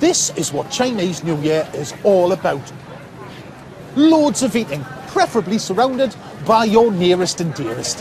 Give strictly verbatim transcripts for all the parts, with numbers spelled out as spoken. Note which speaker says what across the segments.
Speaker 1: This is what Chinese New Year is all about. Loads of eating, preferably surrounded by your nearest and dearest.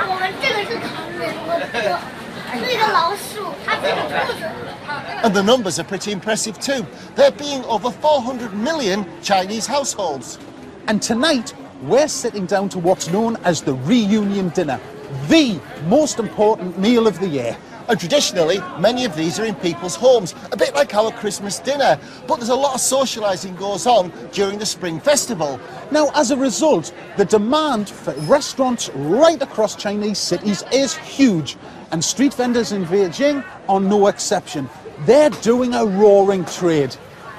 Speaker 2: And the numbers are pretty impressive too. There being over four hundred million Chinese households.
Speaker 1: And tonight, we're sitting down to what's known as the reunion dinner, the most important meal of the year.
Speaker 2: And traditionally, many of these are in people's homes, a bit like our Christmas dinner. But there's a lot of socialising goes on during the Spring Festival.
Speaker 1: Now, as a result, the demand for restaurants right across Chinese cities is huge. And street vendors in Beijing are no exception. They're doing a roaring trade.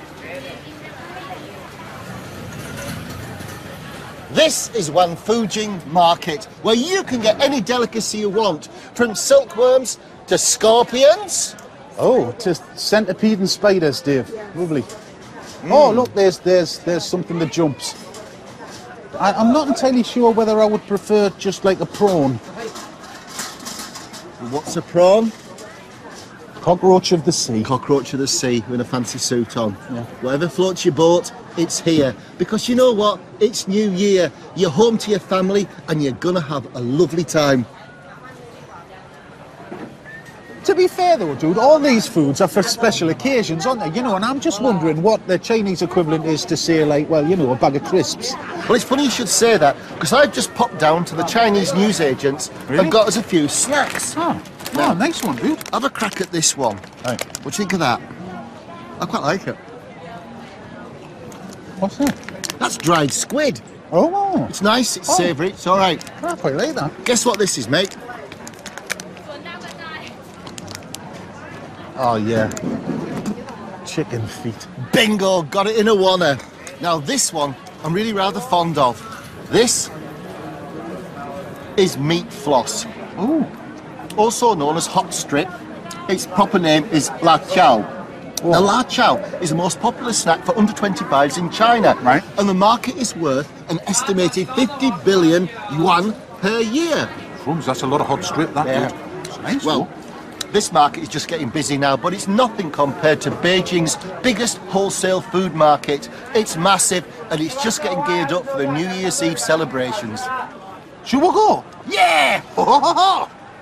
Speaker 2: This is Wangfujing Market, where you can get any delicacy you want, from silkworms to scorpions.
Speaker 1: Oh, to centipede and spiders, Dave. Lovely. Mm. Oh, look, there's there's there's something that jumps. I, I'm not entirely sure whether I would prefer just like a prawn.
Speaker 2: What's a prawn?
Speaker 1: Cockroach of the sea.
Speaker 2: Cockroach of the sea with a fancy suit on.
Speaker 1: Yeah.
Speaker 2: Whatever floats your boat, it's here. Because you know what? It's New Year. You're home to your family and you're gonna have a lovely time.
Speaker 1: To be fair though, dude, all these foods are for special occasions, aren't they? You know, and I'm just wondering what the Chinese equivalent is to say, like, well, you know, a bag of crisps.
Speaker 2: Well, it's funny you should say that, because I've just popped down to the Chinese newsagents
Speaker 1: Really?
Speaker 2: and got us a few snacks.
Speaker 1: Oh, oh, nice one, dude.
Speaker 2: Have a crack at this one.
Speaker 1: Right.
Speaker 2: What do you think of that? I quite like it.
Speaker 1: What's that?
Speaker 2: That's dried squid.
Speaker 1: Oh.
Speaker 2: It's nice, it's
Speaker 1: Oh.
Speaker 2: savoury, it's all right.
Speaker 1: I quite like that.
Speaker 2: Guess what this is, mate?
Speaker 1: Oh, yeah. Chicken feet.
Speaker 2: Bingo, got it in a wanna. Now this one, I'm really rather fond of. This is meat floss.
Speaker 1: Ooh.
Speaker 2: Also known as hot strip. Its proper name is la chow.
Speaker 1: Oh.
Speaker 2: Now la chow is the most popular snack for under twenty-fives in China.
Speaker 1: Right.
Speaker 2: And the market is worth an estimated fifty billion yuan per year.
Speaker 1: Crumbs, that's a lot of hot strip, that,
Speaker 2: Yeah.
Speaker 1: dude. It's nice,
Speaker 2: Well,
Speaker 1: though.
Speaker 2: this market is just getting busy now, but it's nothing compared to Beijing's biggest wholesale food market. It's massive, and it's just getting geared up for the New Year's Eve celebrations.
Speaker 1: Should we go?
Speaker 2: Yeah! Ho, ho, ho, ho.